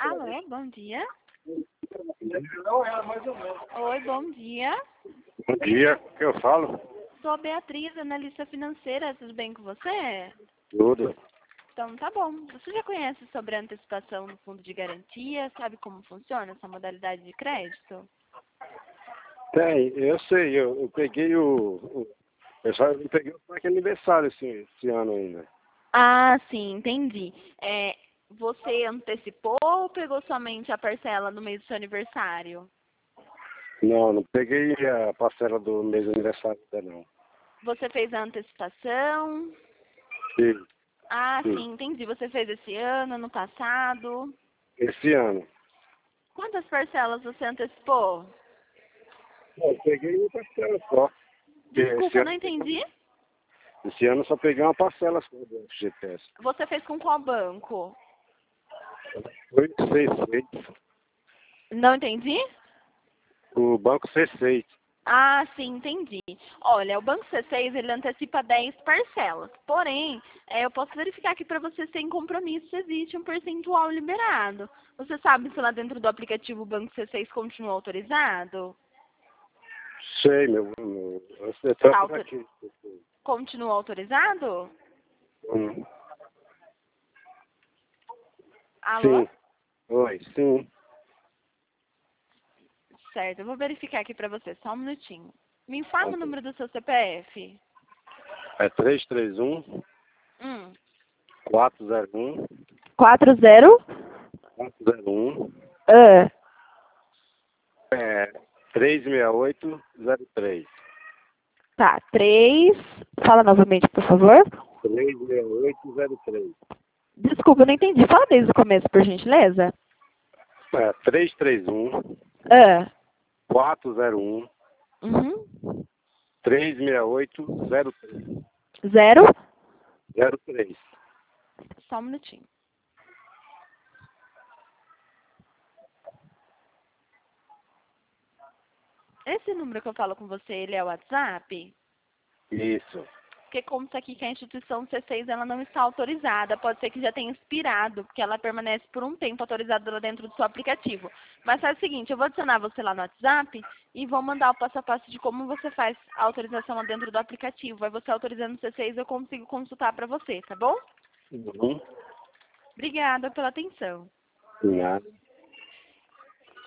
Alô, bom dia. Oi, bom dia. Bom dia, que eu falo? Sou a Beatriz, analista financeira. Tudo bem com você? Tudo. Então tá bom. Você já conhece sobre a antecipação no fundo de garantia? Sabe como funciona essa modalidade de crédito? Tem, eu sei, eu peguei eu peguei o parque aniversário esse ano ainda. Ah, sim, entendi. Você antecipou ou pegou somente a parcela no mês do seu aniversário? Não peguei a parcela do mês de aniversário ainda não. Você fez a antecipação? Sim, Ah, sim. sim, entendi. Você fez esse ano passado? Esse ano. Quantas parcelas você antecipou? Eu peguei uma parcela só. Porque Desculpa, não entendi. esse ano eu só peguei uma parcela só do GPS. Você fez com qual banco? Foi C6. Não entendi? O banco C6. Ah, sim, entendi. Olha, o Banco C6, ele antecipa 10 parcelas. Porém, eu posso verificar aqui para você sem compromisso se existe um percentual liberado. Você sabe se lá dentro do aplicativo o Banco C6 continua autorizado? Sei, eu Tá tô por aqui. Continua autorizado? Hum. Alô? Sim. Oi, sim. Certo, eu vou verificar aqui para você, só um minutinho. Me informa o número do seu CPF. É 331 Hum. 401 40? 401 Ah. 36803. Tá, 3. Fala novamente, por favor. 36803. Desculpa, eu não entendi. Fala desde o começo, por gentileza. 331 Ah. 401 Uhum. 36803. 0. 03. Só um minutinho. Esse número que eu falo com você, ele é o WhatsApp? Isso. Porque consta aqui que a instituição C6 ela não está autorizada. Pode ser que já tenha expirado, porque ela permanece por um tempo autorizada lá dentro do seu aplicativo. Mas faz o seguinte, eu vou adicionar você lá no WhatsApp e vou mandar o passo a passo de como você faz a autorização lá dentro do aplicativo. Aí você autorizando o C6 eu consigo consultar para você, tá bom? Uhum. Obrigada pela atenção. Nada.